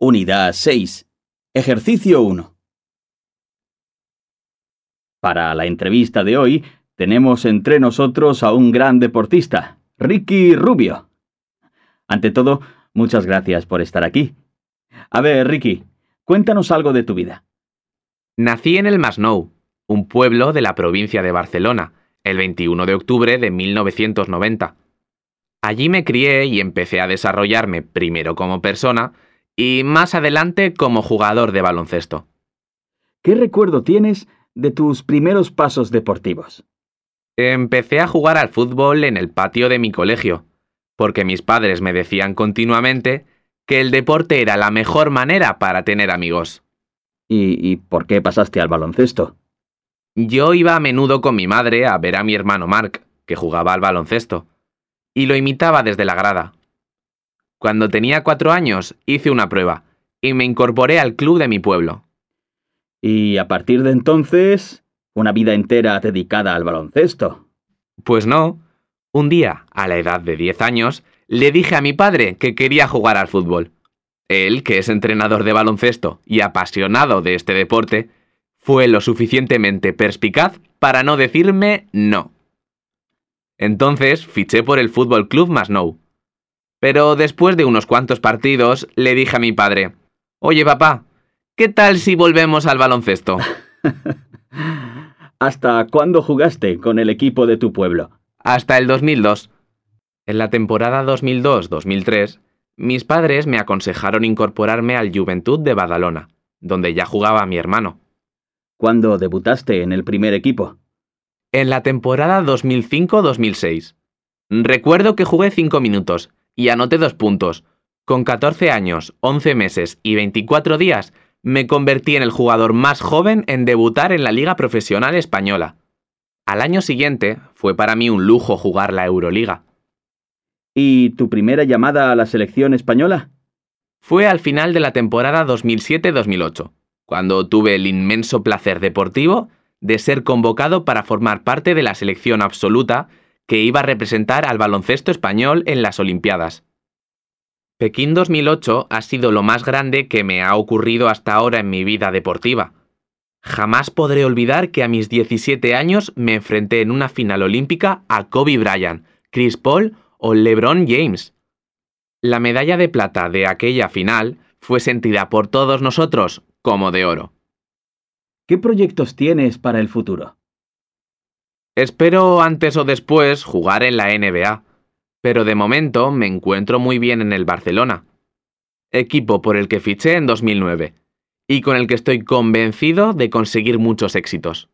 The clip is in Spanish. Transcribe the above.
Unidad 6. Ejercicio 1. Para la entrevista de hoy, tenemos entre nosotros a un gran deportista, Ricky Rubio. Ante todo, muchas gracias por estar aquí. A ver, Ricky, cuéntanos algo de tu vida. Nací en el Masnou, un pueblo de la provincia de Barcelona, el 21 de octubre de 1990. Allí me crié y empecé a desarrollarme primero como persona y más adelante como jugador de baloncesto. ¿Qué recuerdo tienes de tus primeros pasos deportivos? Empecé a jugar al fútbol en el patio de mi colegio, porque mis padres me decían continuamente que el deporte era la mejor manera para tener amigos. ¿Y por qué pasaste al baloncesto? Yo iba a menudo con mi madre a ver a mi hermano Marc, que jugaba al baloncesto, y lo imitaba desde la grada. Cuando tenía 4 años hice una prueba y me incorporé al club de mi pueblo. Y a partir de entonces, una vida entera dedicada al baloncesto. Pues no. Un día, a la edad de 10 años, le dije a mi padre que quería jugar al fútbol. Él, que es entrenador de baloncesto y apasionado de este deporte, fue lo suficientemente perspicaz para no decirme no. Entonces fiché por el Fútbol Club Masnou. Pero después de unos cuantos partidos le dije a mi padre: «Oye, papá, ¿qué tal si volvemos al baloncesto?» ¿Hasta cuándo jugaste con el equipo de tu pueblo? Hasta el 2002. En la temporada 2002-2003, mis padres me aconsejaron incorporarme al Joventut de Badalona, donde ya jugaba mi hermano. ¿Cuándo debutaste en el primer equipo? En la temporada 2005-2006. Recuerdo que jugué 5 minutos y anoté 2 puntos. Con 14 años, 11 meses y 24 días, me convertí en el jugador más joven en debutar en la Liga Profesional Española. Al año siguiente, fue para mí un lujo jugar la Euroliga. ¿Y tu primera llamada a la selección española? Fue al final de la temporada 2007-2008, cuando tuve el inmenso placer deportivo de ser convocado para formar parte de la selección absoluta que iba a representar al baloncesto español en las Olimpiadas. Pekín 2008 ha sido lo más grande que me ha ocurrido hasta ahora en mi vida deportiva. Jamás podré olvidar que a mis 17 años me enfrenté en una final olímpica a Kobe Bryant, Chris Paul o LeBron James. La medalla de plata de aquella final fue sentida por todos nosotros como de oro. ¿Qué proyectos tienes para el futuro? Espero antes o después jugar en la NBA, pero de momento me encuentro muy bien en el Barcelona, equipo por el que fiché en 2009 y con el que estoy convencido de conseguir muchos éxitos.